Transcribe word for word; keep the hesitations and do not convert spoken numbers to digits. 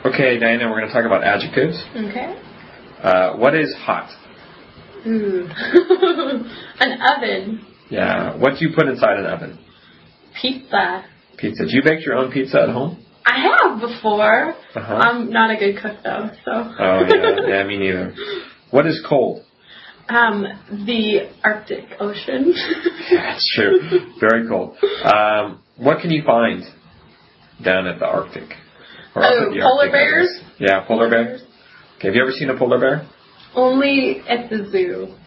Okay, Diana, we're going to talk about adjectives. Okay. Uh, what is hot? Ooh. An oven. Yeah. What do you put inside an oven? Pizza. Pizza. Do you bake your own pizza at home? I have before. Uh-huh. I'm not a good cook though, so. Oh yeah, yeah, me neither. What is cold? Um, the Arctic Ocean. Yeah, that's true. Very cold. Um, what can you find down at the Arctic? Or Oh, the polar Arctic, bears? Yeah, polar, Polar bear. bears. Okay, have you ever seen a polar bear? Only at the zoo.